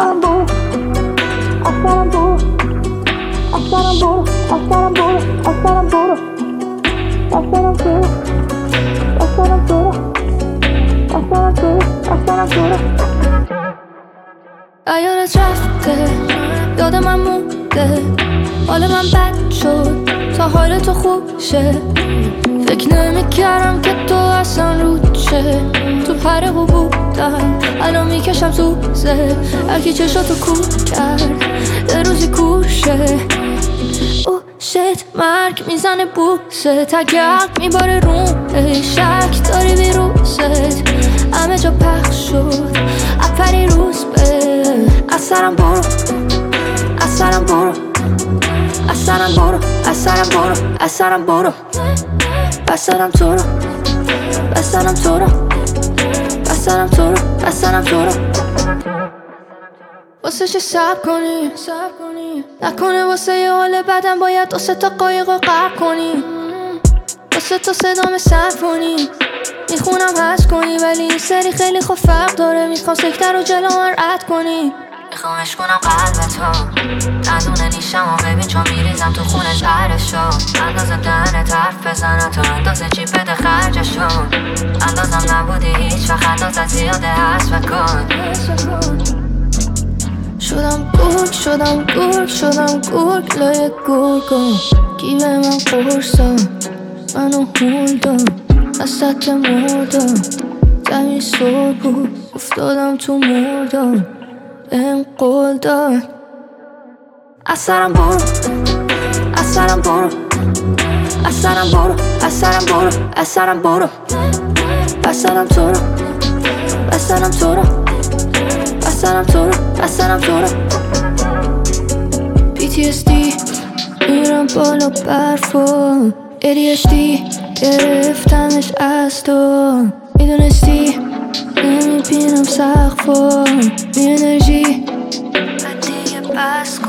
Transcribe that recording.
اثرم برو اثرم برو اثرم برو اثرم برو اثرم برو اثرم برو اثرم برو اثرم برو اثرم برو ایارت رفته یاد من مونده حال من بد شد تا حال تو خوب شه فکر نمیکردم که تو اصلا رود شه تو پره بودم الان میکشم سوزه هرکی چشاتو کور کرد یه روزی کور شه او شت مرگ میزنه بوسه تگرد میباره رومه شک داری ویروست همه جا پخش شد اپری روز به اثرم برو اثرم برو اثرم برو اثرم برو اثرم برو بسرم تو رو بسرم تو رو بسرم تو رو بسرم تو رو واسه چه سب کنی نکنه واسه یه حال بدن باید 2 تا قایق رو غرق کنی واسه تو صدام سمفونی میخونم هست کنی ولی این سری خیلی خوب فرق داره میخوام سکتر رو جلو من رد کنی میخوامش کنم قلبتو ندونه نیشم و ببین چون میریزم تو خونش قرشو اندازه دهنت حرف بزنه تو اندازه چی بده خرجشو اندازم نبودی هیچ وقت اندازت زیاده هست بکن شدم گرگ شدم گرگ شدم گرگ لای گرگم کی به من قرصم منو هول داد وسط مردم زمین سر بود افتادم تو مردم بهم قول داد اثرم برو اثرم برو اثرم برو اثرم برو اثرم برو بسرم تو رو بسرم تو رو بسرم تو رو بسرم تو رو PTSD میرم بالا برفا ADHD گرفتمش از تو میدونستی نمیبینم سقفا بی انرژی دیگه بس